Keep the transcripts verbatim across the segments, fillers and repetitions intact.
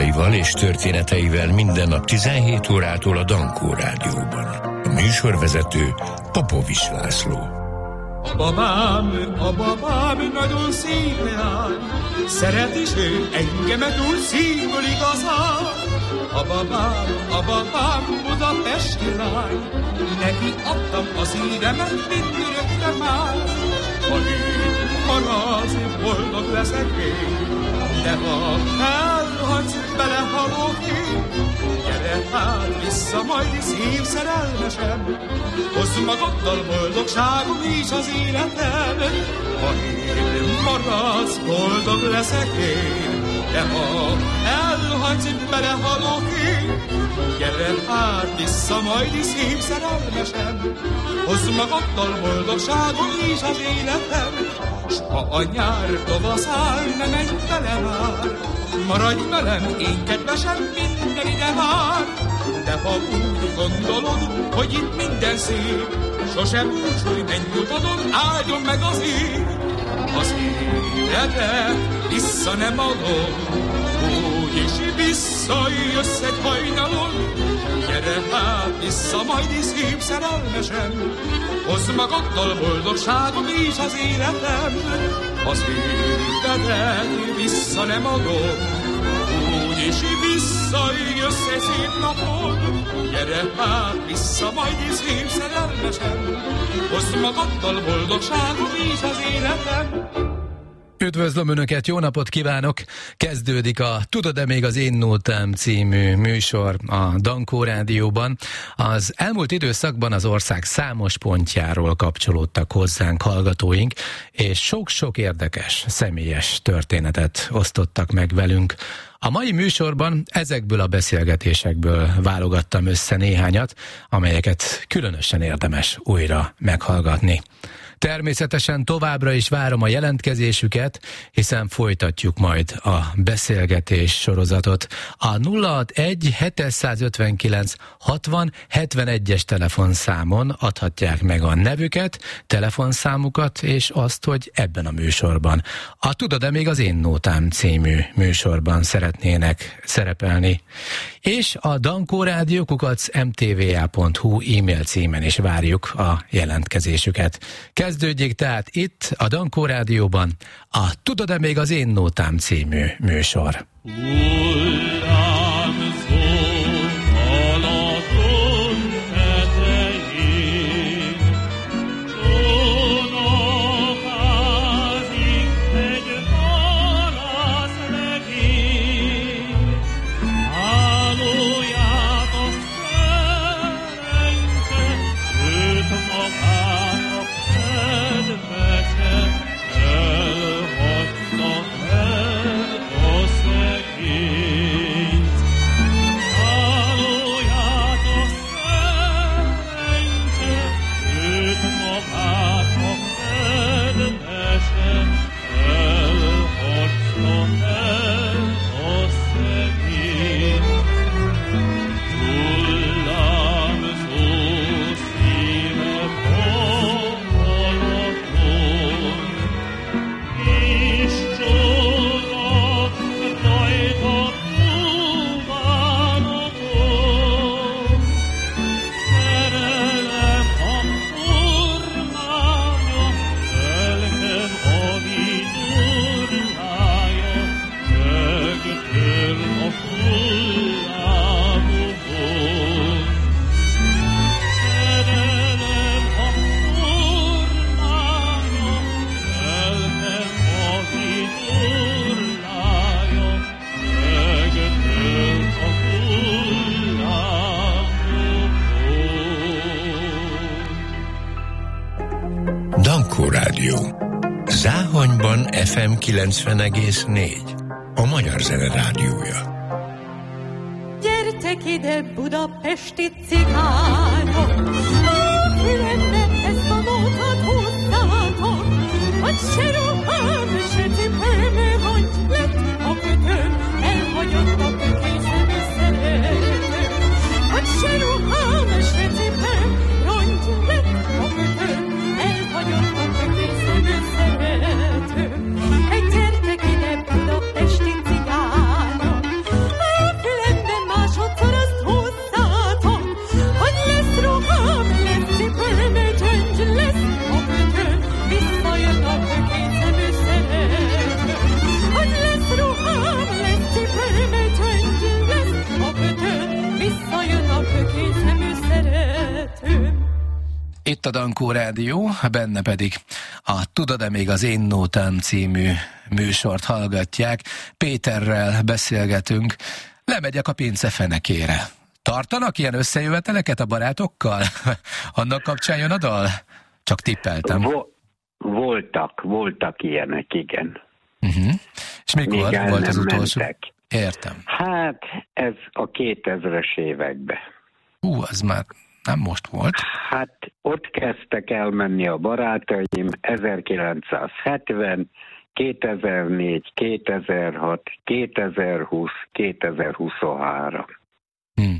műsorsávaival és történeteivel minden nap tizenhét órától a Dankó Rádióban. A műsorvezető Popovics László. A babám, a babám nagyon szép leány, szeret is ő engemet úgy szívből igazán. A babám, a babám budapesti lány, neki adtam a szívemet mindörökre már. Ha ő maradsz, boldog leszek én, de ha elhagysz, belehalok én. Gyere hát vissza, majd szív szerelmesem, hozz magaddal boldogságom is az életem. Ha én maradsz, boldog leszek én, de ha elhagysz, belehalok én. Gyere hát vissza, majd szív szerelmesem, hozz magaddal boldogságom is az életem. S ha a nyár tavaszáll, ne menj vele már, maradj velem, én kedvesem, minden ide vár. De ha úgy gondolod, hogy itt minden szép, sosem búcsúj, menj utadon, áldjon meg az év. Az életet vissza nem adom, úgyis visszajössz egy hajnalon. Gyere hát vissza, majd is szép szerelmesem, hozz magaddal boldogságom is az életem. Az életet vissza nem adom, úgyis visszajössz egy szép napon. Gyere hát vissza, majd is szép szerelmesem, hozz magaddal boldogságom is az életem. Üdvözlöm Önöket, jó napot kívánok! Kezdődik a Tudod-e még az én nótám című műsor a Dankó Rádióban. Az elmúlt időszakban az ország számos pontjáról kapcsolódtak hozzánk hallgatóink, és sok-sok érdekes, személyes történetet osztottak meg velünk. A mai műsorban ezekből a beszélgetésekből válogattam össze néhányat, amelyeket különösen érdemes újra meghallgatni. Természetesen továbbra is várom a jelentkezésüket, hiszen folytatjuk majd a beszélgetés sorozatot. A nulla hatvanegy hétszázötvenkilenc hatvan hetvenegyes telefonszámon adhatják meg a nevüket, telefonszámukat és azt, hogy ebben a műsorban, a Tudod-e még az én nótám című műsorban szeretnének szerepelni. És a Dankó Rádió kukac em té vé á pont hú e-mail címen is várjuk a jelentkezésüket. Kezdődjék tehát itt a Dankó Rádióban a Tudod-e még az én nótám című műsor. Dankó Rádió. Záhonyban ef em kilencven egész négy. A Magyar Zene Rádiója. Gyertek ide, budapesti cigányok, a fülembe ezt a nótát húzzátok, hogy se ruhám, se cipőm, hogy lett a kötőm, elhagyott a kökészülő szeretőm. Hogy se ruhám, se cipőm, rongy lett a kötőm, elhagyott a kökészülő szeretőm. Egy gyertek ide, budapesti cigányok, itt a Dankó Rádió, benne pedig a Tudod-e még az én nótám című műsort hallgatják. Péterrel beszélgetünk. Lemegyek a pince fenekére. Tartanak ilyen összejöveteleket a barátokkal? Annak kapcsán jön a dal? Csak tippeltem. Vo- voltak, voltak ilyenek, igen. Uh-huh. És mikor Még volt az utolsó? mentek. Értem. Hát, ez a kétezres években. Hú, az már nem most volt. Hát, ott kezdtek elmenni a barátaim ezerkilencszázhetven, kétezer-négy, kétezer-hat, kétezer-húsz, kétezer-huszonhárom. Hmm.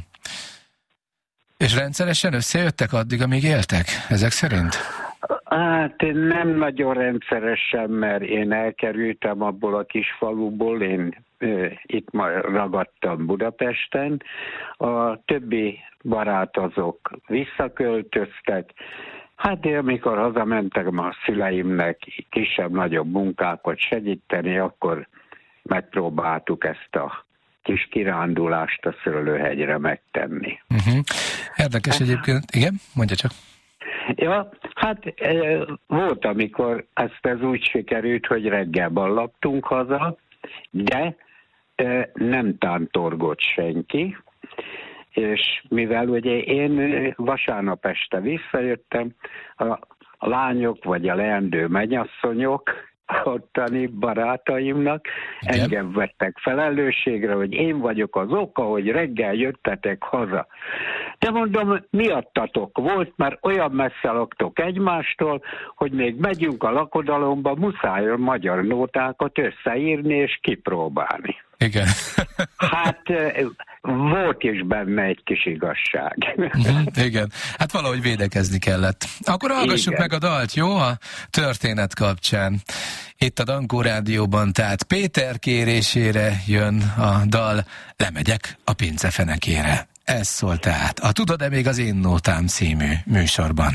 És rendszeresen összejöttek addig, amíg éltek, ezek szerint? Hát nem nagyon rendszeresen, mert én elkerültem abból a kis faluból, én e, itt ma ragadtam Budapesten. A többi barát azok visszaköltöztek. Hát én amikor hazamentek a szüleimnek kisebb-nagyobb munkákat segíteni, akkor megpróbáltuk ezt a kis kirándulást a Szőlőhegyre megtenni. Uh-huh. Érdekes egyébként. Igen, mondja csak. Ja, hát e, volt, amikor ezt ez úgy sikerült, hogy reggel ballagtunk haza, de e, nem tántorgott senki, és mivel ugye én vasárnap este visszajöttem, a, a lányok vagy a leendő mennyasszonyok, ottani barátaimnak igen, engem vettek felelősségre, hogy én vagyok az oka, hogy reggel jöttetek haza. De mondom, miattatok volt, mert olyan messze laktok egymástól, hogy még megyünk a lakodalomba, muszáj a magyar nótákat összeírni és kipróbálni. Igen. Hát volt is benne egy kis igazság. Igen, hát valahogy védekezni kellett. Akkor hallgassuk igen meg a dalt, jó? A történet kapcsán. Itt a Dankó Rádióban, tehát Péter kérésére jön a dal Lemegyek a pince fenekére. Ez szól tehát a Tudod-e még az én nótám című műsorban.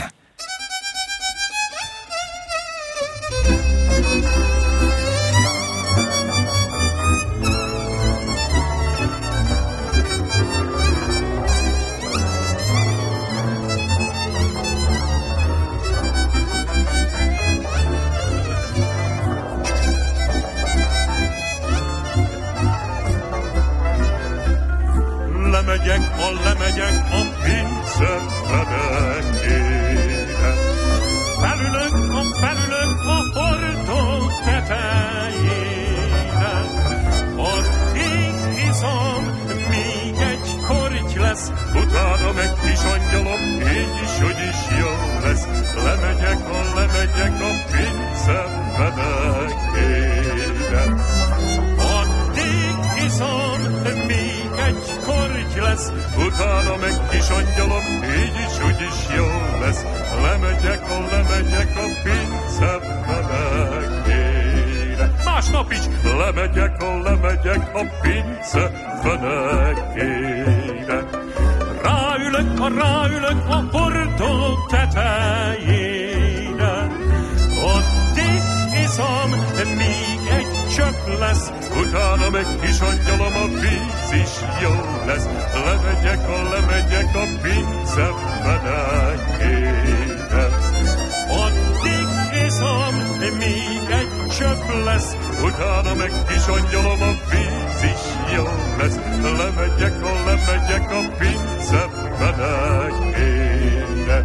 Lemegyek, a lemegyek a pince fenekére. Felülök, a felülök a hordó tetejére. Addig iszom, míg egy korty lesz, utána meg kis angyalom, így is, hogy is jó lesz. Lemegyek, a lemegyek a pince fenekére. Addig iszom, míg egy korty lesz, utána meg kis angyalom, így is, úgy is jó lesz. Lemegyek, a lemegyek a pince fenekére. Másnap is lemegyek, a lemegyek a pince fenekére. Ráülök, a ráülök a hordó tetejére. Addig iszom, míg egy csöpp lesz, utána meg kis angyalom, a víz is jó lesz. Lemegyek, a lemegyek a pince fenekére. Addig iszom, míg egy csöpp lesz, utána meg kis angyalom, a víz is jó lesz. Lemegyek, a lemegyek a pince fenekére.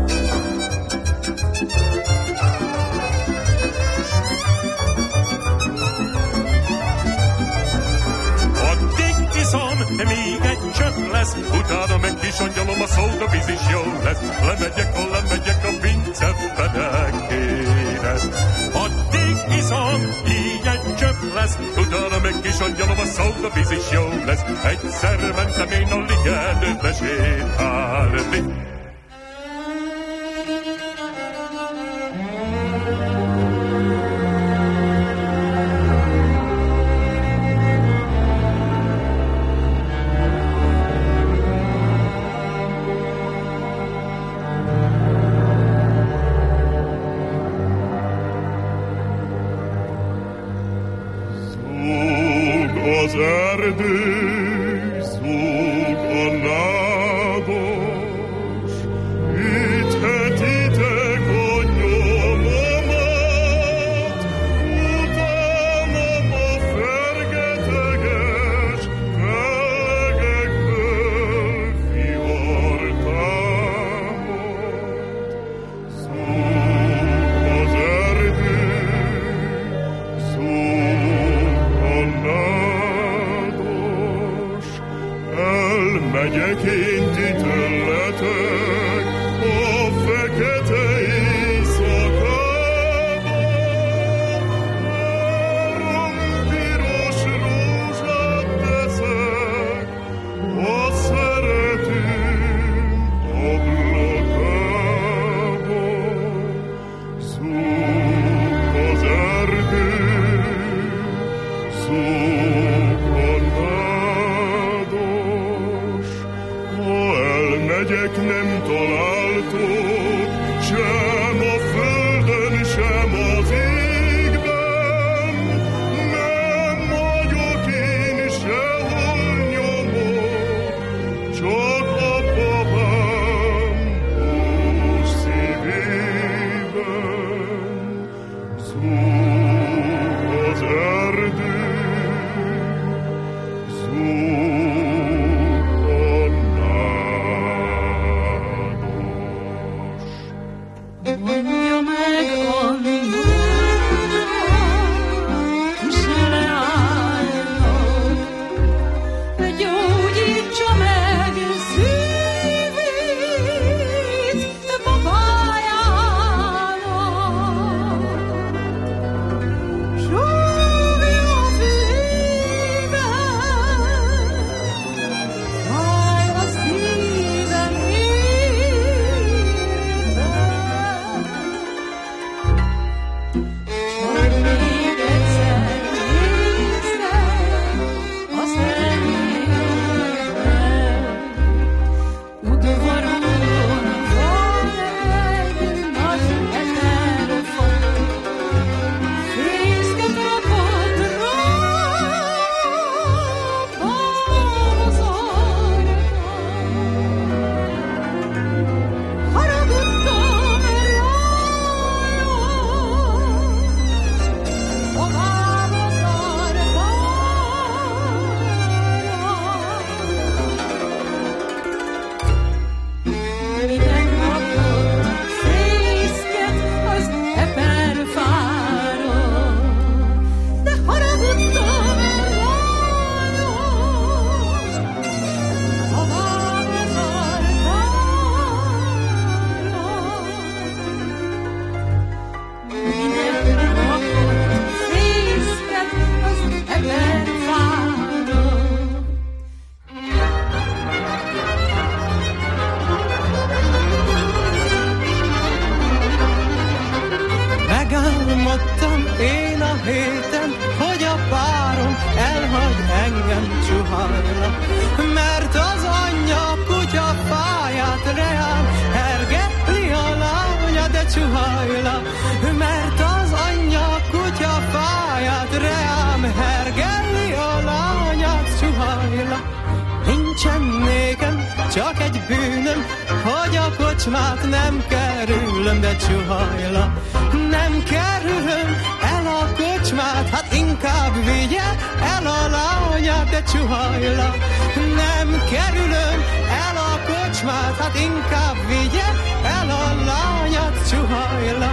Még egy csöpp lesz, utána meg kis angyalom, a szóda víz is jó lesz. Lemegyek, a lemegyek a pince fenekére. Addig iszom, így egy csöpp lesz, utána meg kis angyalom, a szóda víz is jó lesz. Egyszer mentem én a ligetbe sétálni. Az erdő szúg a lábos, ütheti elmegyek én ti tőletek a fekete éjszakába. Három piros rózsát teszek a szeretünk ablakába. Zúg az erdő, zúg a nádas, ha elmegyek, nem találtok sem a földön, sem az égben. Nem vagyok én sehol nyomor, csak a babám bús szívében. Zúg az erdő, zúg a nádas. Mondja meg annak, se leálljon, gyógyítsa meg szívét babájának. Súgja a fülében, fáj a szívem érben. Csak még egyszer nézzen a szemében. Udvaron van egy nagy eterfa, fészket rakott rám az arca. Haragudtam rája, tovább az arcára. Minden napot fészket az eperfára, de haragudtam rája, tovább az arcára. Minden napot fészket az eperfára. Megálmodtam én a héten, hogy a párom elhagy engem csuhajra, mert az anyja kutya fáját reám hergetli a lánya, de csuhajla, mert az anyja kutya fáját reám hergetli a lányát, csuhajla. Nincsen nékem csak egy bűnöm, hogy a kocsmát nem kerülöm, de csuhajla. Nem kerülöm el a kocsmát, hát inkább vigye el a lányát, de csuhajla. Nem kerülöm el a kocsmát, hát inkább vigye el a lányát, csuhajla.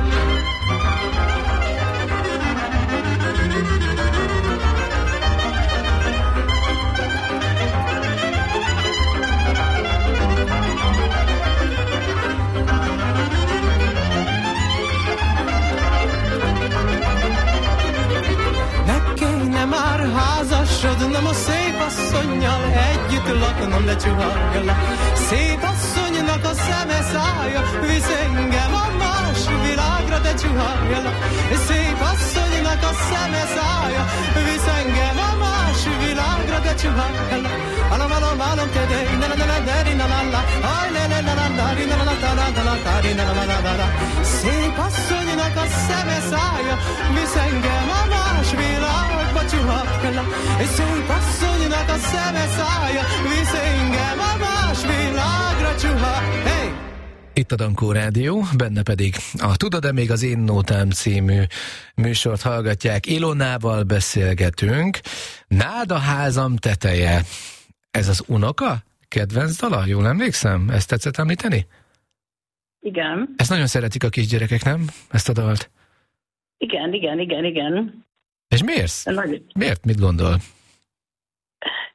Meg kéne már házasodnom a szép asszonnyal együtt laknom, de csuhajla. Szép asszonynak a szeme szája visz engem a más világra, de csuhajla. Szép asszonynak a szeme szája visz engem a más világra, de csuhajla. Alam alam alam te de na na na na na na na ay na na na na na na na na na na na na. Szép asszonynak a szeme szája visz engem a más világba, csuhajla. Szép asszonynak a szeme szája visz engem a más világra, csuhajla. Hey! Itt a Dankó Rádió, benne pedig a Tudod-e még az Én Nótám című műsort hallgatják. Ilonával beszélgetünk. Nád a házam teteje. Ez az unoka kedvenc dala? Jól emlékszem? Ezt tetszett említeni? Igen. Ezt nagyon szeretik a kisgyerekek, nem? Ezt a dalt? Igen, igen, igen, igen. És miért? Nagy... Miért? Mit gondol?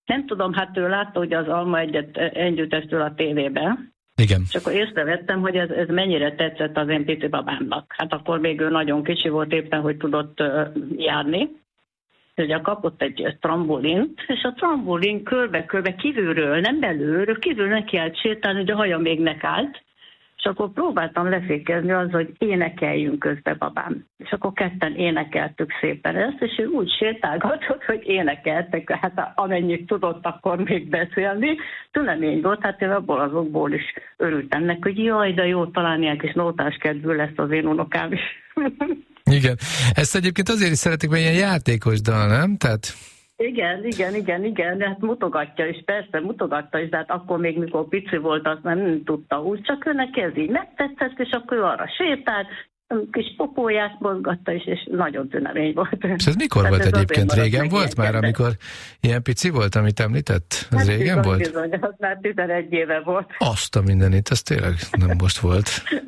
Nem tudom, hát ő látta ugye az Alma egyet együttestől a tévében. Igen. És akkor észrevettem, hogy ez, ez mennyire tetszett az én pici babámnak. Hát akkor még ő nagyon kicsi volt éppen, hogy tudott uh, járni. Ugye kapott egy trambolint, és a trambolin körbe-körbe kívülről, nem belülről, kívül neki állt sétálni, hogy a haja még nekállt. És akkor próbáltam lefékezni az, hogy énekeljünk közbe, babám. És akkor ketten énekeltük szépen ezt, és ő úgy sétálgatott, hogy énekeltek, hát amennyit tudott akkor még beszélni. Tünemény volt, hát én abból azokból is örültem neki, hogy jaj, de jó, talán ilyen kis nótás kedvű lesz az én unokám is. Igen. Ezt egyébként azért is szeretik, mert ilyen játékos dal, nem? Tehát... Igen, igen, igen, igen, de hát mutogatja is, persze, mutogatta is, de hát akkor még, mikor pici volt, azt nem tudta úgy, csak őnek ez így megtetszett, és akkor ő arra sétált, kis popóját mozgatta is, és nagyon tünemény volt. És ez mikor tehát volt ez egyébként? Régen volt már, amikor ilyen pici volt, amit említett? Ez hát régen bizony, volt? Bizony, az már tizenegy éve volt. Azt a mindenit, ez tényleg nem most volt.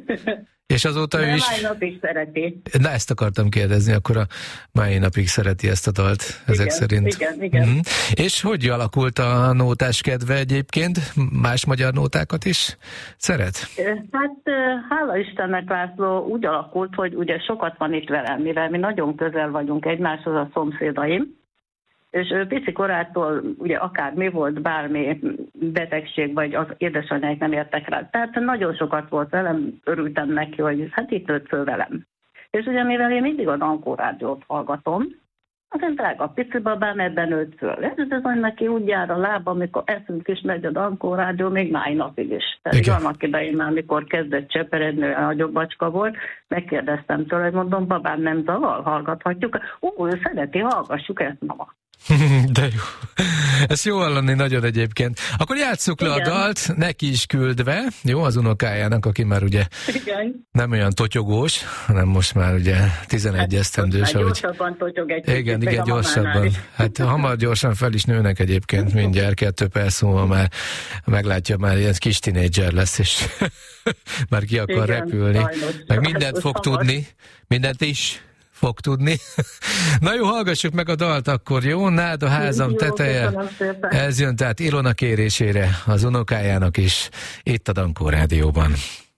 És azóta de ő is... mai napig szereti. Na, ezt akartam kérdezni, akkor a mai napig szereti ezt a dalt, ezek igen, szerint. Igen, igen. Mm. És hogy alakult a nótás kedve egyébként? Más magyar nótákat is szeret? Hát hála Istennek, László, úgy alakult, hogy ugye sokat van itt velem, mivel mi nagyon közel vagyunk egymáshoz, a szomszédaim, és ő pici korától ugye akár mi volt, bármi betegség, vagy az édesanyák nem értek rá. Tehát nagyon sokat volt velem, örültem neki, hogy hát itt nőtt föl velem. És ugye mivel én mindig a Dankó rádiót hallgatom, az én drága pici babám ebben nőtt föl. Ez bizony neki úgy jár a lába, amikor eszünk is megy a Dankó rádió, még máj napig is. Tehát annak idején már, amikor kezdett cseperedni, a nagyobb bacska volt, megkérdeztem tőle, hogy mondom, babám, nem zavar, hallgathatjuk. Ó, ő szereti, hallgassuk ezt, mama. De jó. Ezt jó hallani nagyon egyébként. Akkor játsszuk le a dalt, neki is küldve, jó, az unokájának, aki már ugye igen. nem olyan totyogós, hanem most már ugye tizenegy hát, esztendős. Már gyorsabban totyog egy kicsit. Igen, igen, gyorsabban. Hát hamar gyorsan fel is nőnek egyébként, mindjárt kettő perc múlva már meglátja, már ilyen kis tinédzser lesz, és már ki akar igen, repülni. Sajnos, meg mindent fog hamar. tudni, mindent is fog tudni. Na jó, hallgassuk meg a dalt akkor, jó? Nád a házam jó, teteje. Ez jön tehát Ilona kérésére az unokájának is, itt a Dankó Rádióban.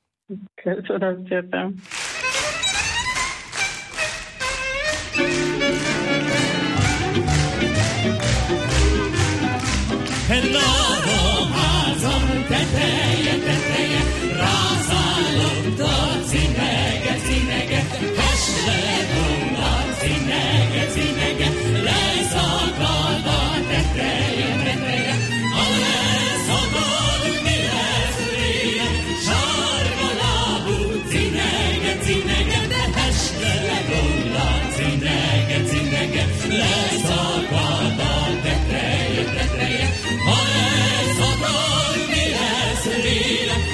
Köszönöm szépen. Nád a házam teteje, teteje, rászállott a cinege, cinege, hasle cinege, cinege, leszakad a teteje, teteje, ha leszakad, mi lesz vége, sárga lábú cinege, cinege, de este legomla cinege, cinege, leszakad a teteje, teteje, ha leszakad, mi lesz vége,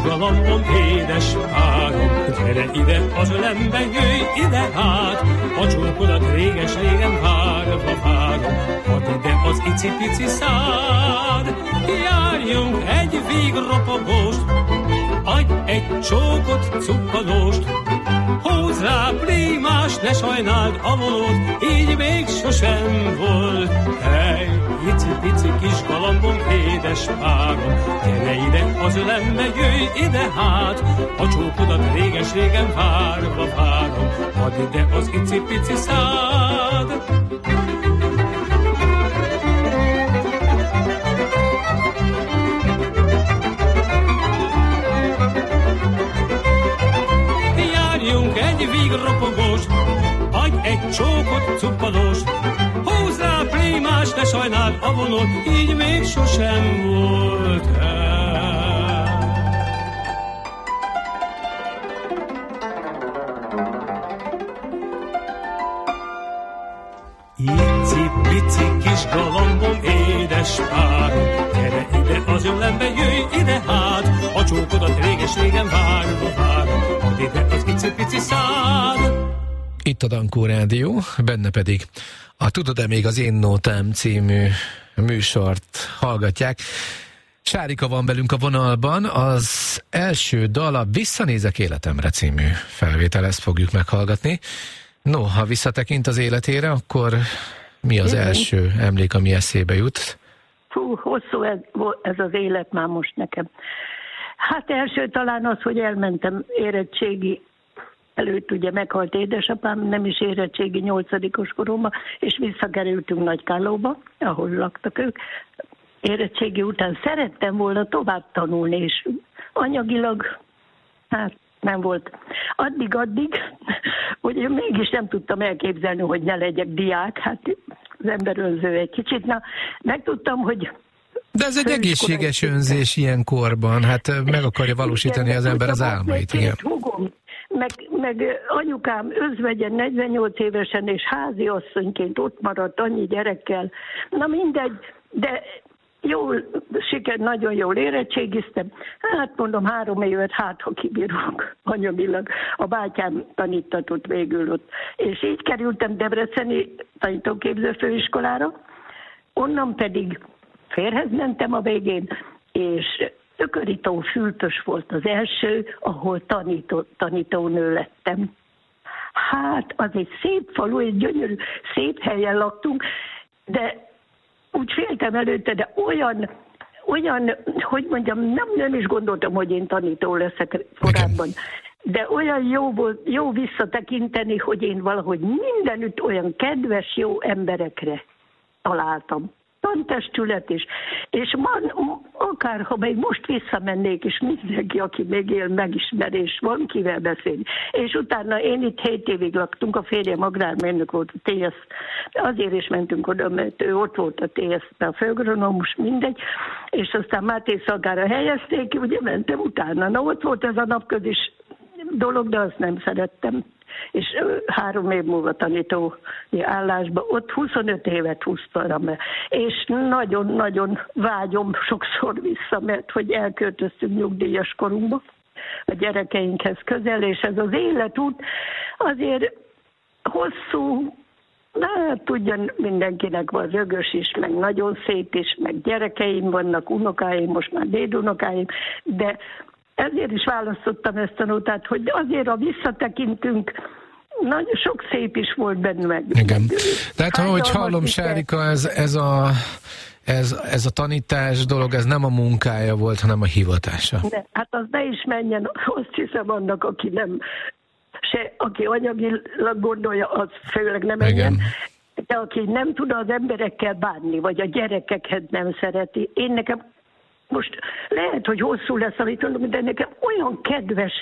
galambom, édes párom, gyere ide az ölembe, jöjj ide hát, a csókodat réges-régen várva várom, hadd ide az icipici szád, járjunk egy végropogóst, adj egy csókot, cuppanóst, húzz rá prímás, ne sajnáld a vonót, így még sosem volt. Hely, icipici kis galambom, édes párom, gyere ide az ölembe, jöjj ide hát, a csókodat réges-régen várva várom, hadd ide az icipici szád. Egy vígropogóst, adj egy csókot, cuppanóst, húzz rá prímás, ne sajnáld a vonót, így még sosem volt el. Ici-pici kis galambom, édes párom, gyere ide az ölembe, jöjj ide hát, a csókodat réges-régen várva várom, hadd ide az icipici szád. Itt a Dankó Rádió, benne pedig a Tudod-e még az én nótám című műsort hallgatják. Sárika van velünk a vonalban, az első dal a Visszanézek életemre című felvétel, ezt fogjuk meghallgatni. No, ha visszatekint az életére, akkor mi az Igen. első emlék, ami eszébe jut? Fú, hosszú ez, ez az élet már most nekem. Hát első talán az, hogy elmentem érettségi előtt, ugye meghalt édesapám, nem is érettségi nyolcadikos koromban, és visszakerültünk Nagykállóba, ahol laktak ők. Érettségi után szerettem volna tovább tanulni, és anyagilag, hát nem volt. Addig-addig, hogy én mégis nem tudtam elképzelni, hogy ne legyek diák, hát az ember önző egy kicsit. Na, megtudtam, hogy... De ez egy egészséges önzés ilyen korban, hát meg akarja valósítani igen, az ember az álmait. Igen. Hugom, meg, meg anyukám özvegyen negyvennyolc évesen és házi asszonyként ott maradt annyi gyerekkel. Na mindegy, de jól, siker, nagyon jól érettségiztem. Hát mondom, három évet hát, ha kibírunk anyagilag. A bátyám tanítatott végül ott. És így kerültem Debreceni tanítóképző főiskolára, onnan pedig férhez mentem a végén, és Ökörító Fültös volt az első, ahol tanító, tanítónő lettem. Hát, az egy szép falu, egy gyönyörű, szép helyen laktunk, de úgy féltem előtte, de olyan, olyan, hogy mondjam, nem, nem is gondoltam, hogy én tanító leszek korábban. De olyan jó volt, jó visszatekinteni, hogy én valahogy mindenütt olyan kedves, jó emberekre találtam. Tantestület is. És man, akár, ha még most visszamennék, és mindenki, aki még él, megismerés van, kivel beszélni. És utána én itt hét évig laktunk, a férjem agrármérnök volt a té es, azért is mentünk oda, mert ő ott volt a té es-ben, a főagronómus, mindegy, és aztán Máté Szalkára helyezték ki, ugye mentem utána. Na ott volt ez a napközis dolog, de azt nem szerettem. És három év múlva tanítói állásba, ott huszonöt évet húztam, és nagyon-nagyon vágyom sokszor vissza, mert hogy elköltöztünk nyugdíjas korunkba, a gyerekeinkhez közel, és ez az életút azért hosszú, hát tudja, mindenkinek van rögös is, meg nagyon szép is, meg gyerekeim vannak, unokáim, most már dédunokáim, de ezért is választottam ezt a nótát, hogy azért, ha visszatekintünk, nagyon sok szép is volt benne meg. Igen. Tehát, ahogy hallom, Sárika, ez, ez, a, ez, ez a tanítás dolog, ez nem a munkája volt, hanem a hivatása. De, hát az ne is menjen, azt hiszem annak, aki nem, se, aki anyagilag gondolja, az főleg nem menjen. Igen. De aki nem tud az emberekkel bánni, vagy a gyerekeket nem szereti. Én nekem most lehet, hogy hosszú lesz, amit mondom, de nekem olyan kedves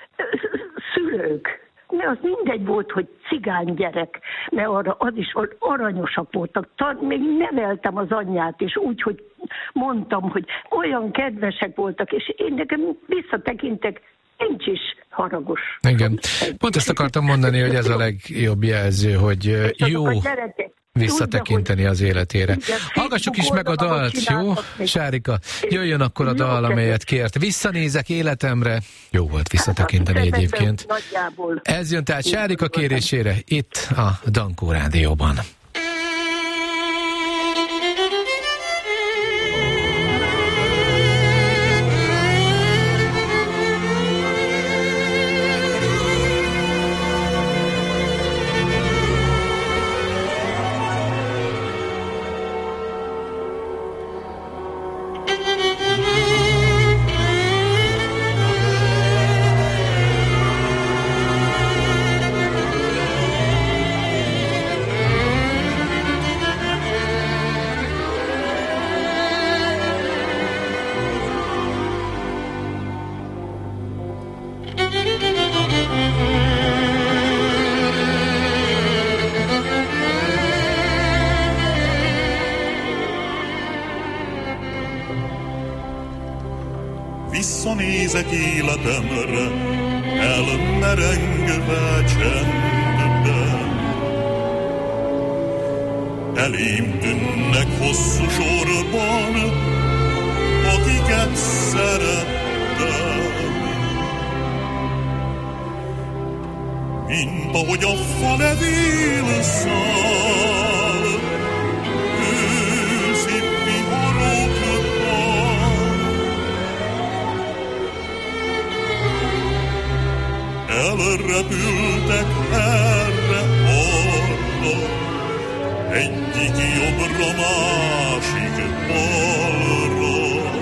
szülők, mert az mindegy volt, hogy cigány gyerek, mert arra az is volt, aranyosak voltak. Még neveltem az anyját, és úgy, hogy mondtam, hogy olyan kedvesek voltak, és én nekem visszatekintek, nincs is haragos. Igen. Pont ezt akartam mondani, hogy ez a legjobb jelző, hogy jó... visszatekinteni az életére. Hallgassuk is meg a dalt, jó? Sárika, jöjjön akkor a dal, amelyet kért. Visszanézek életemre. Jó volt visszatekinteni egyébként. Ez jön tehát Sárika kérésére itt a Dankó Rádióban. Visszanézek életemre, elmerengve csendben. Elém tűnnek hosszú sorban, akiket szerettem. Mint ahogy a falevél szál, őszi viharokban. Elrepültek erre-arra, egyik jobbra, másik balra.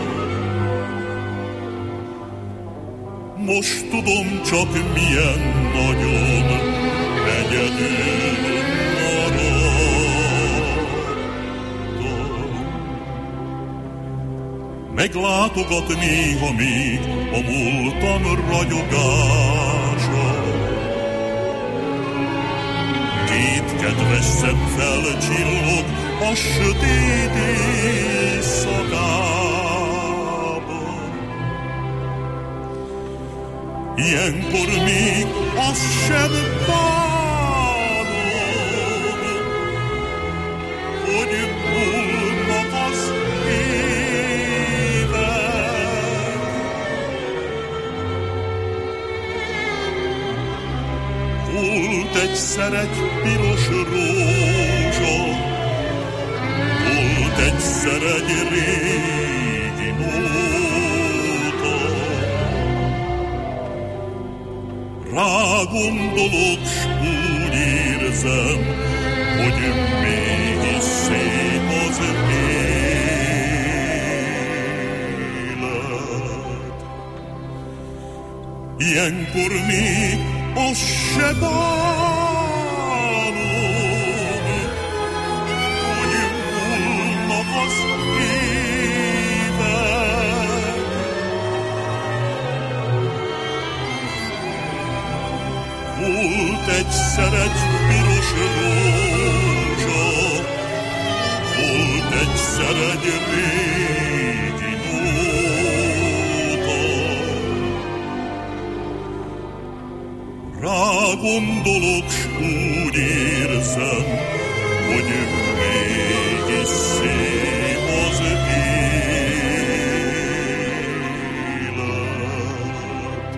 Most tudom csak milyen nagyon egyedül maradtam. Meglátogat néha még a múltam ragyogása. Két kedves szem felcsillog a sötét éjszakában. Ilyenkor még azt sem bánom, hogy múlnak az évek. Volt egyszer egy piros rózsa, volt egyszer egy régi nóta. Rá gondolok, s úgy érzem, hogy mégis szép az élet. Ilyenkor még azt se bánom, hogy múlnak az évek. Volt egyszer egy piros rózsa, volt egyszer egy régi nóta. Rá gondolok, s úgy érzem, hogy mégis szép az élet.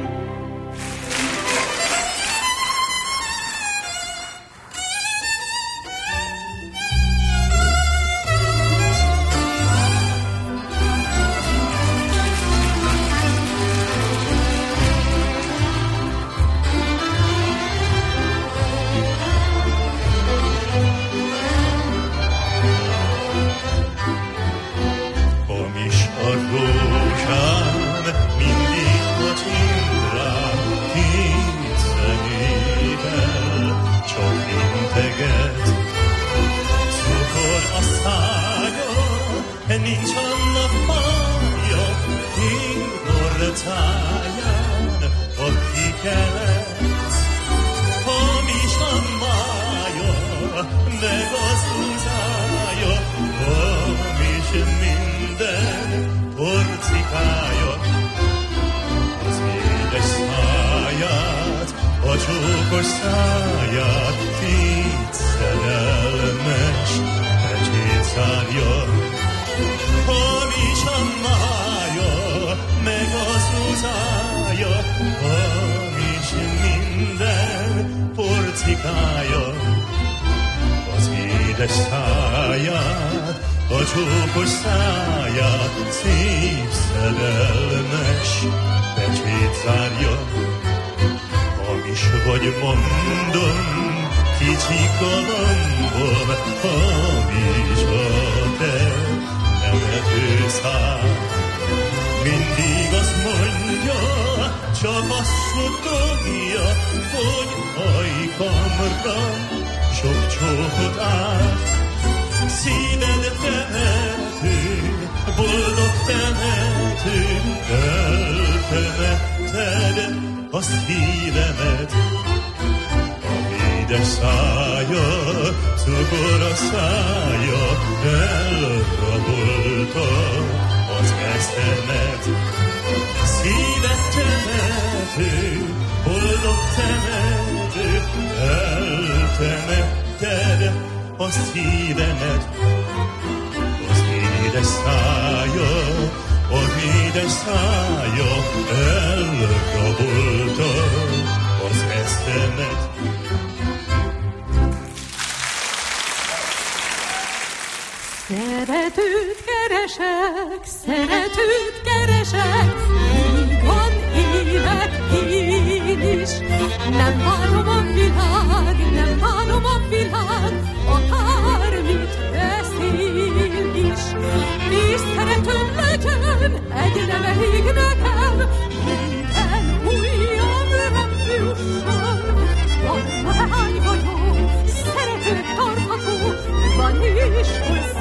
Nincs annak bája, ingor táján a kikelet. Hamis a mája, meg az uzája, hamis minden porcikája. Az édes száját, a csókos száját, így szerelmes sétálja az édes száját, a csókos száját, szép szerelmes pecsét zárja. Hamis vagy, mondom, kicsi galambom, hamis a te nevetőszám. Mindig azt mondja, csak azt futogja, hogy ajkamra sok csókot át. Szíved temető, boldog temető, eltemetted a szívemet. Édes szája, cukor a szája, elrabolta az eszemet. Szíved temető, boldog temető, eltemetted a szívemet. Az édes szája, az édes szája, elrabolta az eszemet. Szeretőt keresek, szeretőt keresek, vígan élek én is. Nem várom a világ, nem várom a világ, akármit beszél is. És szeretőm legyen, egy nem elég nekem, minden újamra jusson. Van leány vagyok, szeretőt tartható, van is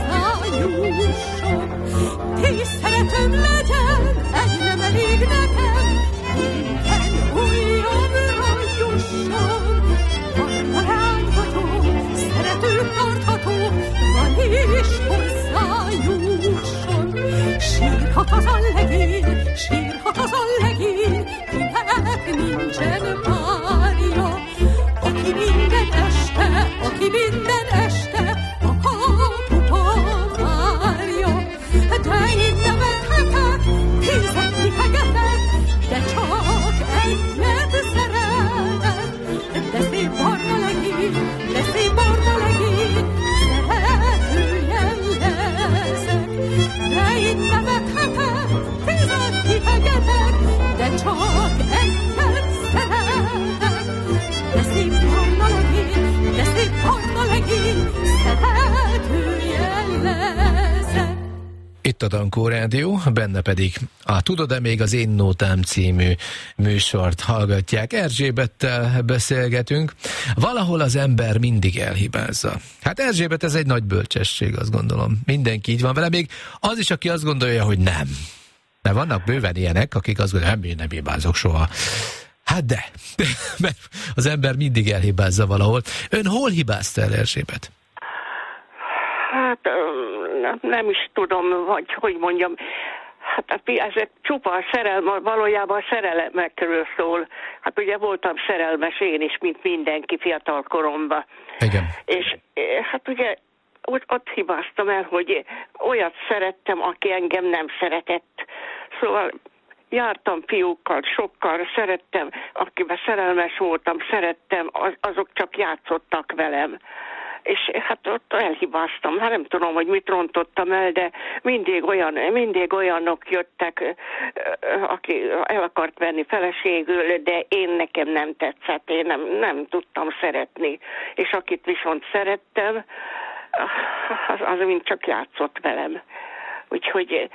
hozzájusson. És szeretőm legyen, egy nem elég nekem, minden újamra jusson. Van leány vagyok, szeretőt tartható, van is hozzájusson. Sírhat az a legény, sírhat az a legény, kinek nincsen párja. Aki minden este, aki minden este a kapuban várja. De én nevethetek, tízet kihegetek, de csak egyet szeretek. De szép barna legény, de szép barna legény, szeretőjen leszek. De én nevethetek, tízet kihegetek, de csak egyet szeretek. De szép barna legény, de szép barna legény, szeretőjen leszek. Itt a Dankó Rádió, benne pedig a Tudod-e még az Én Nótám című műsort hallgatják. Erzsébettel beszélgetünk. Valahol az ember mindig elhibázza. Hát Erzsébet, ez egy nagy bölcsesség, azt gondolom. Mindenki így van vele, még az is, aki azt gondolja, hogy nem. De vannak bőven ilyenek, akik azt gondolják, hogy nem hibázok soha. Hát de, mert az ember mindig elhibázza valahol. Ön hol hibázta el, Erzsébet? Hát nem is tudom, vagy hogy mondjam. Hát ez csupa a szerelem, valójában a szerelemekről szól. Hát ugye voltam szerelmes én is, mint mindenki fiatal koromban. Igen. És hát ugye ott, ott hibáztam el, hogy olyat szerettem, aki engem nem szeretett. Szóval jártam fiúkkal, sokkal, szerettem, akiben szerelmes voltam, szerettem, az, azok csak játszottak velem. És hát ott elhibáztam. Hát nem tudom, hogy mit rontottam el, de mindig, olyan, mindig olyanok jöttek, aki el akart venni feleségül, de én nekem nem tetszett, én nem, nem tudtam szeretni. És akit viszont szerettem, az, az mind csak játszott velem. Úgyhogy...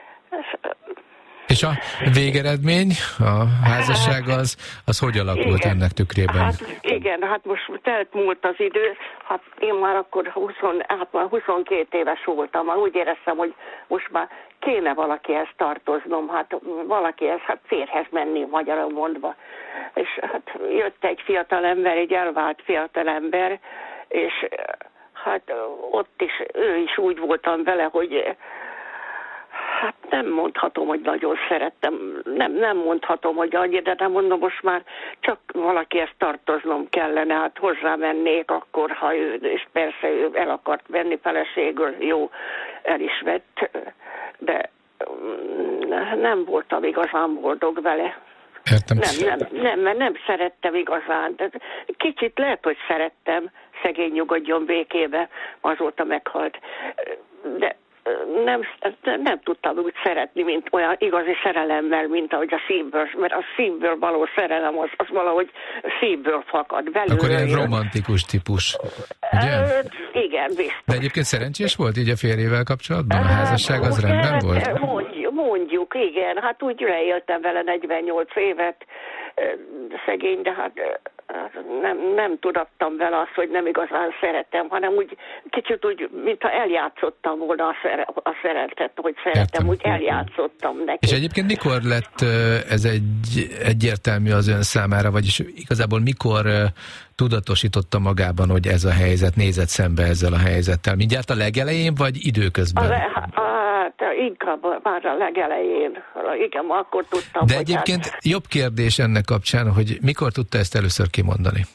És a végeredmény, a házasság az, az hogy alakult igen. ennek tükrében? Hát igen, hát most telt múlt az idő, hát én már akkor húsz, hát már huszonkét éves voltam, már úgy éreztem, hogy most már kéne valakihez tartoznom, hát valakihez, hát férhez menni, magyarul mondva. És hát jött egy fiatal ember, egy elvált fiatal ember, és hát ott is, ő is úgy voltam vele, hogy hát nem mondhatom, hogy nagyon szerettem, nem, nem mondhatom, hogy annyi, de nem mondom, most már csak valakihez tartoznom kellene, hát hozzá mennék akkor, ha ő, és persze ő el akart venni feleségül, jó, el is vett, de nem voltam igazán boldog vele. Értem. Nem, nem, nem, mert nem szerettem igazán. De kicsit lehet, hogy szerettem, szegény nyugodjon békébe, azóta meghalt. De nem, nem tudtam úgy szeretni, mint olyan igazi szerelemmel, mint ahogy a szívből, mert a szívből való szerelem az, az valahogy szívből fakad. Belülről Akkor ilyen jön. romantikus típus, ugye? E, igen, biztos. De egyébként szerencsés volt így a férjével kapcsolatban? A házasság az e, rendben volt? Mondjuk, mondjuk, igen. Hát úgy leéltem vele negyvennyolc évet, szegény, de hát nem, nem tudattam vele azt, hogy nem igazán szeretem, hanem úgy kicsit úgy, mintha eljátszottam volna a, szere, a szeretet, hogy szeretem, Értem. Úgy eljátszottam neki. És egyébként mikor lett ez egy egyértelmű az ön számára, vagyis igazából mikor tudatosította magában, hogy ez a helyzet, nézett szembe ezzel a helyzettel? Mindjárt a legelején, vagy időközben? A, hát inkább már a legelején. Igen, akkor tudtam. De egyébként hát... jobb kérdés ennek kapcsán, hogy mikor tudta ezt először kimondani?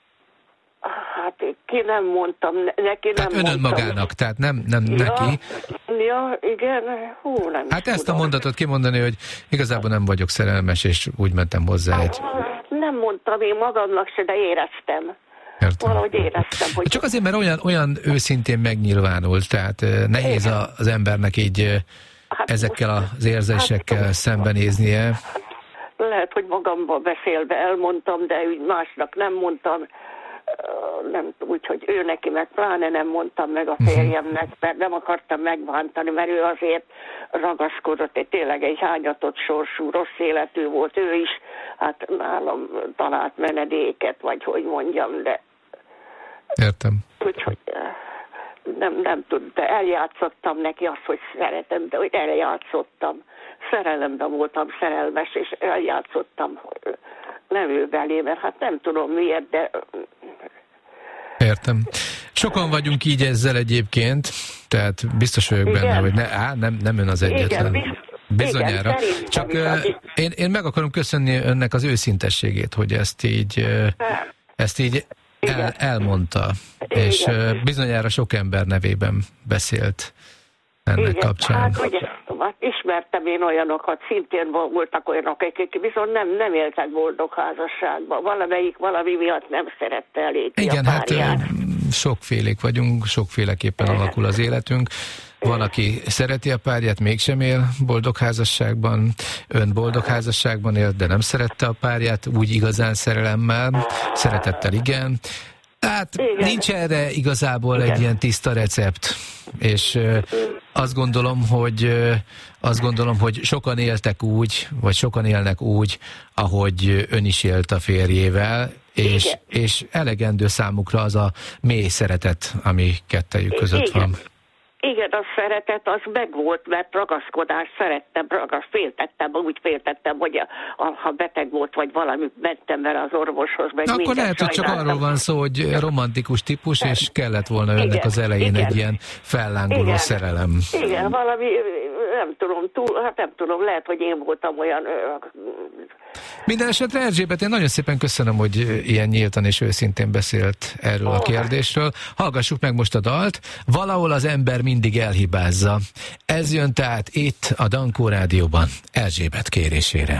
Hát ki nem mondtam, neki tehát nem önön mondtam. magának, tehát nem, nem ja, neki. Ja, igen, hú, nem Hát ezt tudom. a mondatot kimondani, hogy igazából nem vagyok szerelmes, és úgy mentem hozzá egy... Nem mondtam én magamnak se, de éreztem. Értem. Valahogy éreztem, hogy... Csak azért, mert olyan, olyan őszintén megnyilvánult, tehát nehéz a, az embernek így hát ezekkel most, az érzésekkel hát, szembenéznie. Lehet, hogy magamban beszélve elmondtam, de úgy másnak nem mondtam. Nem úgyhogy ő neki meg pláne nem mondtam meg a férjemnek, mert nem akartam megbántani, mert ő azért ragaszkodott, egy tényleg egy hányatott sorsú, rossz életű volt ő is, hát nálam talált menedéket, vagy hogy mondjam, de... Értem. Úgyhogy nem, nem tud, de eljátszottam neki azt, hogy szeretem, de hogy eljátszottam. Szerelemben voltam szerelmes, és eljátszottam, nem ő belé, mert hát nem tudom miért, de... Értem. Sokan vagyunk így ezzel egyébként, tehát biztos vagyok benne, hogy ne, á, nem, nem ön az egyetlen. Igen, bizonyára. Igen, Csak uh, én, én meg akarom köszönni önnek az őszintességét, hogy ezt így, uh, ezt így el, elmondta, igen. És uh, bizonyára sok ember nevében beszélt ennek igen, kapcsán. Hát ugye, hát ismertem én olyanokat, szintén voltak olyanok, akik viszont nem, nem éltek boldog házasságban. Valamelyik valami miatt nem szerette elégni igen, a párját. Hát sokfélék vagyunk, sokféleképpen alakul az életünk. Van, aki szereti a párját, mégsem él boldog házasságban, ön boldog házasságban él, de nem szerette a párját, úgy igazán szerelemmel, szeretettel igen. Tehát igen. Nincs erre igazából igen. Egy ilyen tiszta recept, és uh, azt gondolom, hogy uh, azt gondolom, hogy sokan éltek úgy, vagy sokan élnek úgy, ahogy ön is élt a férjével, és, és elegendő számukra az a mély szeretet, ami kettejük között igen. Van. Igen, a szeretet az megvolt, mert ragaszkodást szerettem, ragasz, féltettem, úgy féltettem, hogy a, a, ha beteg volt, vagy valami, mentem vele az orvoshoz, meg akkor lehet, hogy csak arról van szó, hogy romantikus típus, és kellett volna önnek igen, az elején igen. Egy ilyen fellángoló igen. Szerelem. Igen, valami, nem tudom, túl, hát nem tudom, lehet, hogy én voltam olyan... Minden esetre Erzsébet, én nagyon szépen köszönöm, hogy ilyen nyíltan és őszintén beszélt erről oh. a kérdésről. Hallgassuk meg most a dalt. Valahol az ember mindig elhibázza. Ez jön tehát itt a Dankó Rádióban Erzsébet kérésére.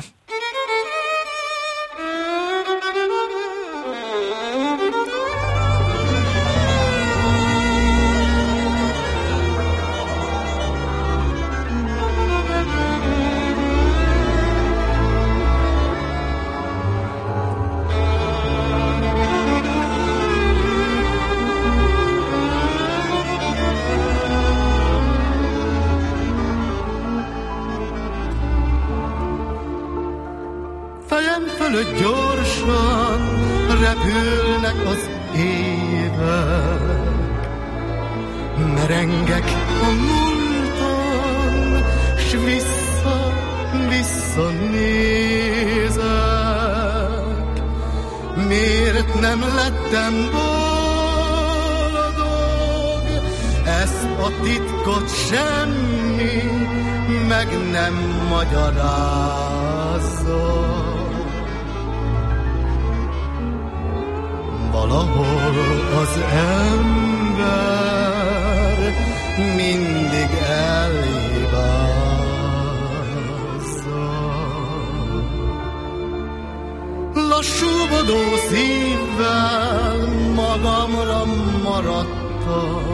Gyorsan repülnek az évek, merengek a múlton, s vissza, vissza nézek. Miért nem lettem boldog, ezt a titkot semmi meg nem magyarázza. Valahol az ember mindig elhibázza. lassúbodó szívvel magamra maradtam.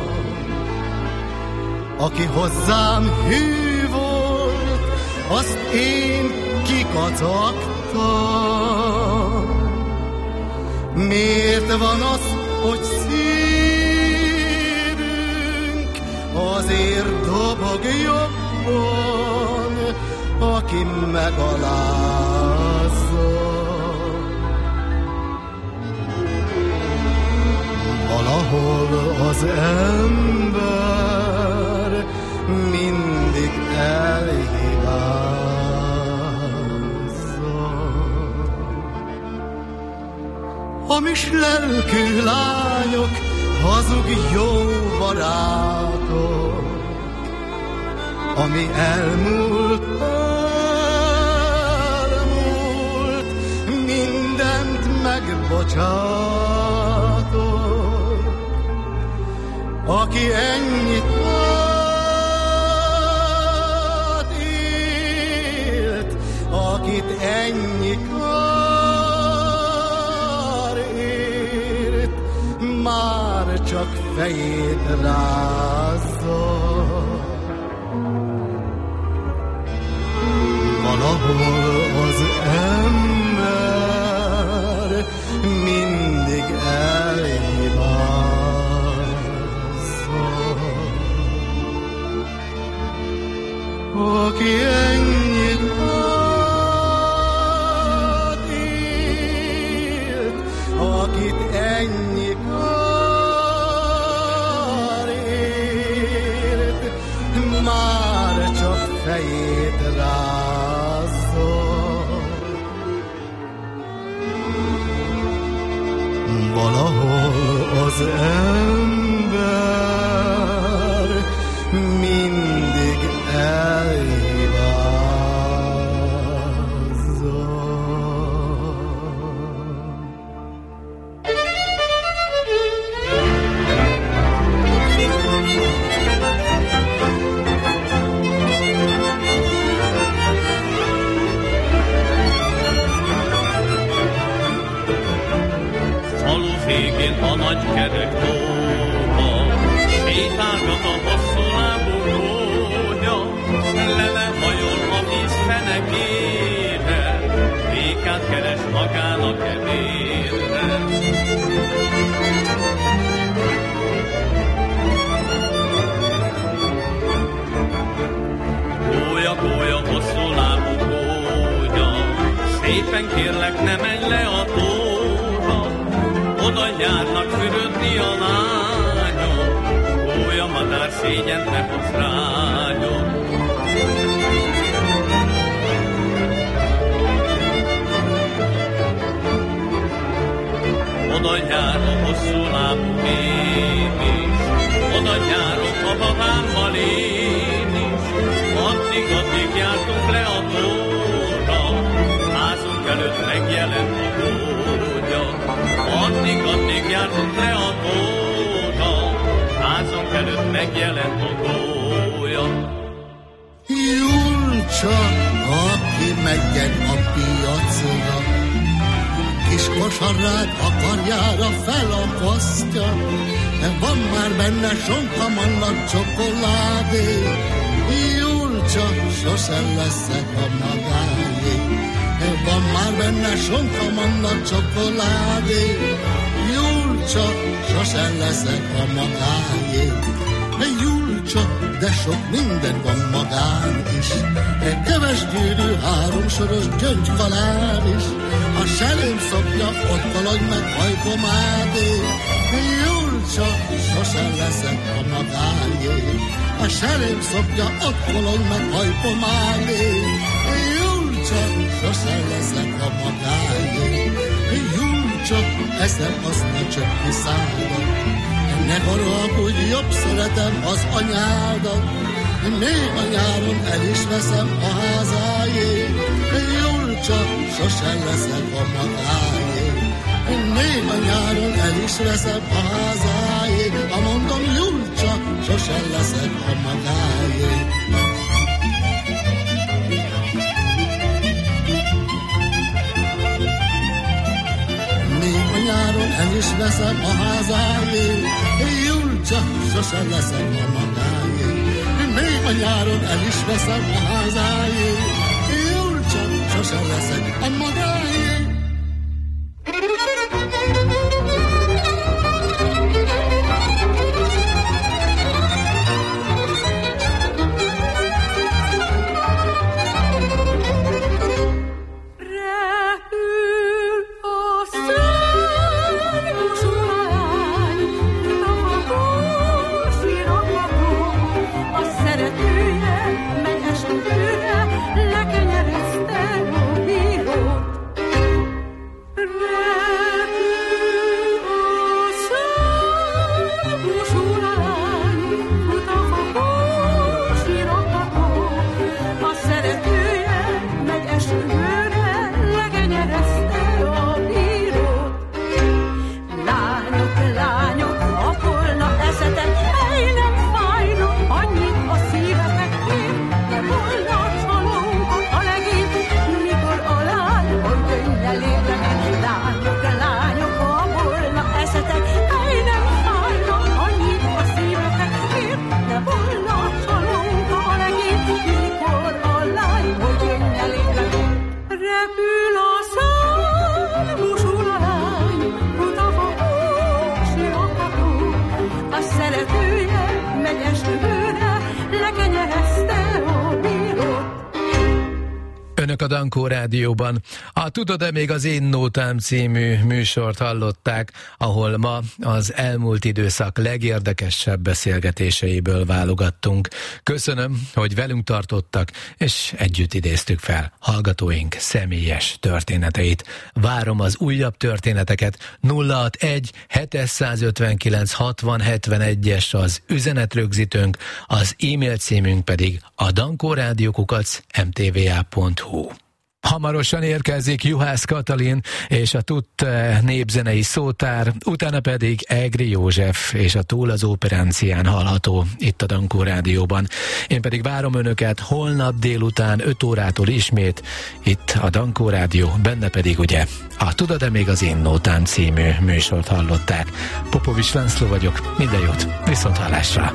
Aki hozzám hű volt, azt én kikacagtam. Miért van az, hogy szívünk azért dobog jobban, aki megalázza? Valahol az ember mindig elhibázza. Hamis lelkű lányok, hazug jó barátok, ami elmúlt, elmúlt, mindent megbocsátok. Aki ennyit átélt, akit ennyi kár ért, már csak fejét rázza. Valahol az ember mindig elhibázza. Aki ennyit átélt, akit ennyi kár ért, már csak fejét rázza. Valahol az ember mindig elhibázza. Falu végén a nagy kerek tóba, sétálgat a hosszú lábú gólya, lelehajol a víz fenekére, békát keres magának evérre. Gólya, gólya, hosszú lábú gólya, szépen kérlek, ne menj le a tóra, oda járnak fürödni a lányok, gólya madár szégyent ne hoz rányok. Oda jár a hosszú lábú én is, oda járok a babámmal én is, addig-addig jártunk le a tóra, házunk előtt megjelent a gólya. Addig-addig jártunk le a tóra, házunk előtt megjelent a gólya. Julcsa, aki megyen a piacra, kis kosarát a karjára felakasztja, van már benne sonka, manna, csokoládé. Julcsa, sosem leszek a magáé. Van már benne sonka, manna, csokoládé. Julcsa, sosem leszek a magáé. Julcsa, de sok minden van magán is. Keves gyűrű, háromsoros gyöngykalán is. A selém szopja, ott kaladj meg hajpomádé. Julcsa, sosem leszek a magáé. A selém szopja, ott kaladj meg hajpomádé. Julcsa, sosem leszek a magáé. Julcsa, eszem azt a csöppi szádat. Ne haragudj, jobb szeretem az anyádat. Még a nyáron el is veszem a házájé. Julcsa, sosem leszek a magáé. Még a nyáron el is veszem a házájé. Ha mondom, Julcsa, sosem leszek a magáé. el is veszem a házájé, Julcsa, sosem leszem a magájé. Még a nyáron el is veszem a házájé, Julcsa, sosem leszem a magájé. A Dankó Rádióban. A Tudod-e még az Én Nótám című műsort hallották, ahol ma az elmúlt időszak legérdekesebb beszélgetéseiből válogattunk. Köszönöm, hogy velünk tartottak, és együtt idéztük fel hallgatóink személyes történeteit. Várom az újabb történeteket. nulla hatvanegy hétszázötvenkilenc hatvan hetvenegyes az üzenetrögzítőnk, az e-mail címünk pedig a dankórádió kukac em té vé á pont hu. Hamarosan érkezik Juhász Katalin és a Tutt népzenei szótár, utána pedig Egri József és a Túl az Operáncián hallható itt a Dankó Rádióban. Én pedig várom önöket holnap délután öt órától ismét itt a Dankó Rádió, benne pedig ugye a Tudod-e még az Én Nótám című műsort hallották. Popovics László vagyok, minden jót, viszont hallásra!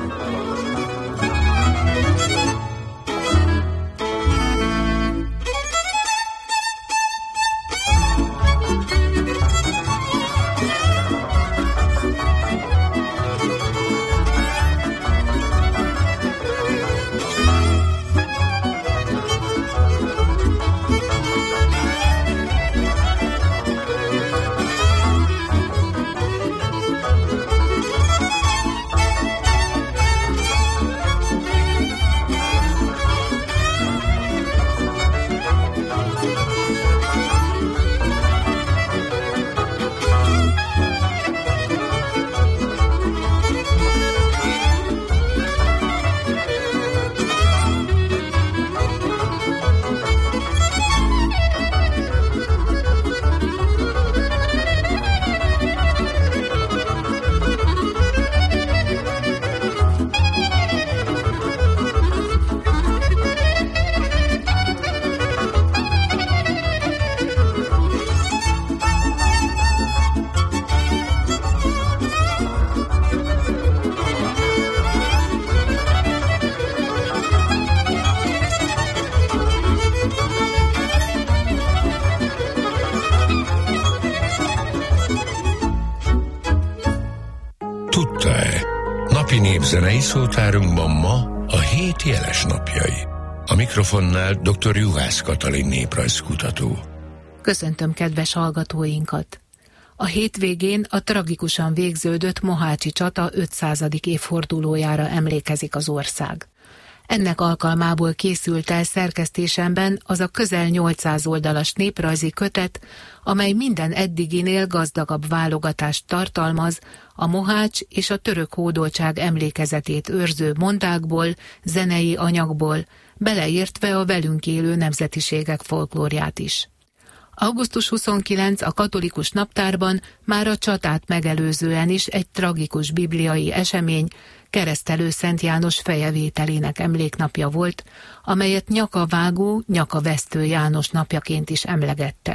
Népzenei szótárunkban ma a hét jeles napjai. A mikrofonnál dr. Juhász Katalin néprajzkutató. Köszöntöm kedves hallgatóinkat! A hétvégén a tragikusan végződött mohácsi csata ötszázadik évfordulójára emlékezik az ország. Ennek alkalmából készült el szerkesztésemben az a közel nyolcszáz oldalas néprajzi kötet, amely minden eddiginél gazdagabb válogatást tartalmaz a mohács és a török hódoltság emlékezetét őrző mondákból, zenei anyagból, beleértve a velünk élő nemzetiségek folklórját is. augusztus huszonkilencedike a katolikus naptárban már a csatát megelőzően is egy tragikus bibliai esemény, Keresztelő Szent János fejevételének emléknapja volt, amelyet nyakavágó, nyakavesztő János napjaként is emlegettek.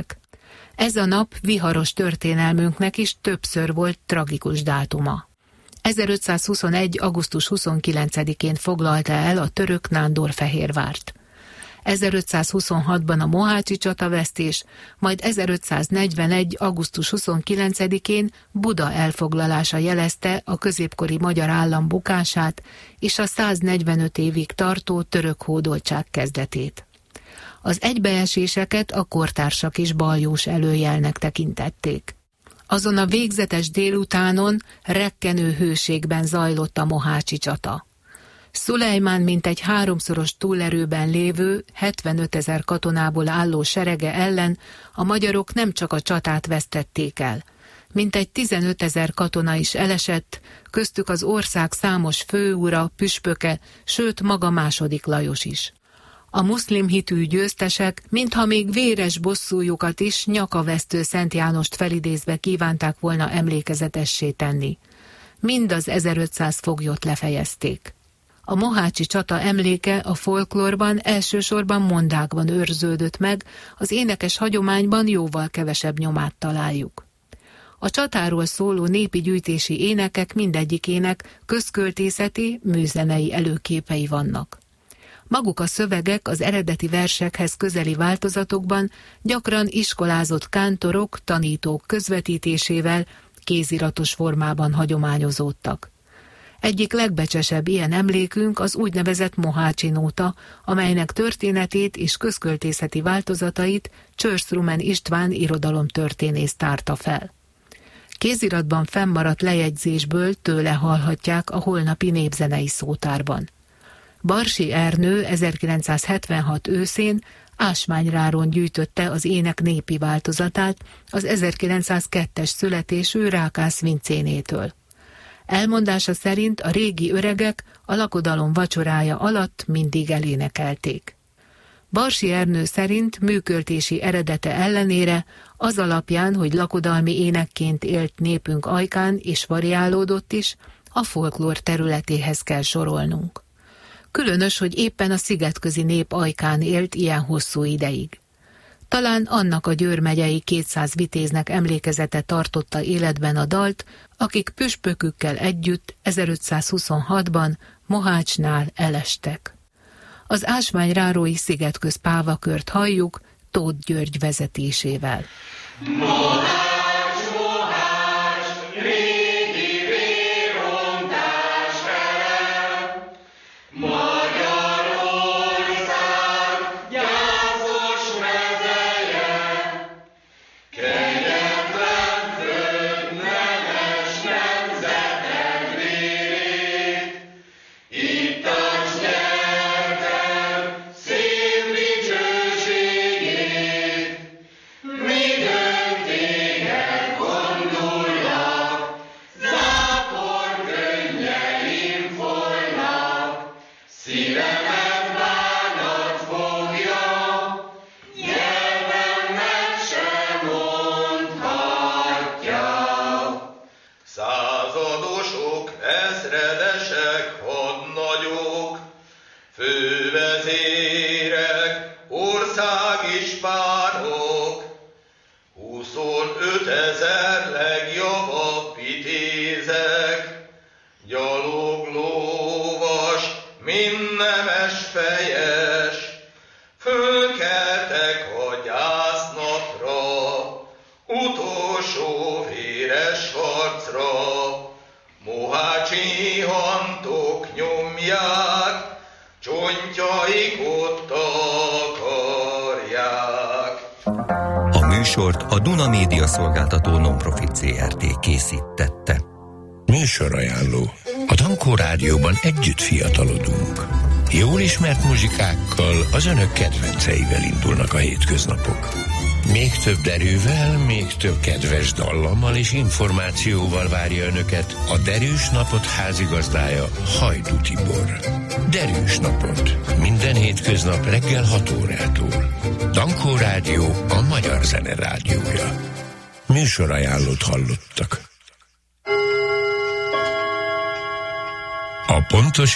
Ez a nap viharos történelmünknek is többször volt tragikus dátuma. ezerötszázhuszonegy. augusztus huszonkilencedikén foglalta el a török Nándorfehérvárt. ezerötszázhuszonhatban a mohácsi csatavesztés, majd ezerötszáznegyvenegy. augusztus huszonkilencedikén Buda elfoglalása jelezte a középkori magyar állam bukását és a száznegyvenöt évig tartó török hódoltság kezdetét. Az egybeeséseket a kortársak is baljós előjelnek tekintették. Azon a végzetes délutánon rekkenő hőségben zajlott a mohácsi csata. Szulejmán mintegy háromszoros túlerőben lévő hetvenötezer katonából álló serege ellen a magyarok nem csak a csatát vesztették el. Mintegy tizenötezer katona is elesett, köztük az ország számos főura, püspöke, sőt maga második Lajos is. A muszlim hitű győztesek, mintha még véres bosszújukat is nyakavesztő Szent Jánost felidézve kívánták volna emlékezetessé tenni. Mind az ezerötszáz foglyot lefejezték. A mohácsi csata emléke a folklórban elsősorban mondákban őrződött meg, az énekes hagyományban jóval kevesebb nyomát találjuk. A csatáról szóló népi gyűjtési énekek mindegyikének közköltészeti, műzenei előképei vannak. Maguk a szövegek az eredeti versekhez közeli változatokban gyakran iskolázott kántorok, tanítók közvetítésével kéziratos formában hagyományozódtak. Egyik legbecsesebb ilyen emlékünk az úgynevezett mohácsi nóta, amelynek történetét és közköltészeti változatait Csörszrumen István irodalomtörténész tárta fel. Kéziratban fennmaradt lejegyzésből tőle hallhatják a holnapi népzenei szótárban. Barsi Ernő ezerkilencszázhetvenhat őszén ásmányráron gyűjtötte az ének népi változatát az ezerkilencszázkettes születésű Rákász Vincénétől. Elmondása szerint a régi öregek a lakodalom vacsorája alatt mindig elénekelték. Barsi Ernő szerint műköltési eredete ellenére az alapján, hogy lakodalmi énekként élt népünk ajkán és variálódott is, a folklór területéhez kell sorolnunk. Különös, hogy éppen a szigetközi nép ajkán élt ilyen hosszú ideig. Talán annak a Győr megyei kétszáz vitéznek emlékezete tartotta életben a dalt, akik püspökükkel együtt ezerötszázhuszonhatban Mohácsnál elestek. Az ásványrárói szigetköz pávakört halljuk Tóth György vezetésével. Mohács, Mohács, régi vérontás felel, Magyarország gyászos mezeje, kegyetlen föld nemes nemzeted vérét, ittas nyertem szép dicsőségét, midőn téged gondollak, zápor könnyeim folynak, szívemet bánat fogja, nyelvemet sem mondhatja. Századosok, ezredesek, hadnagyok, fővezérek, országispánok, huszonötezer legjavabb vitézek, gyaloglóvas, mindnemes fejes, fölkeltek a gyásznapra, utolsó véres harcra, mohácsi hantok nyomják, csontjaik ott akarják. A műsort a Duna Média Szolgáltató Non-Profit zé er té készítette. Műsorajánló. A Dankó Rádióban együtt fiatalodunk. Jól ismert muzsikákkal, az önök kedvenceivel indulnak a hétköznapok. Még több derűvel, még több kedves dallammal és információval várja önöket a Derűs Napot házigazdája, Hajdú Tibor. Derűs Napot. Minden hétköznap reggel hat órától. Dankó Rádió, a magyar zene rádiója. Műsorajánlót hallottak. A pontos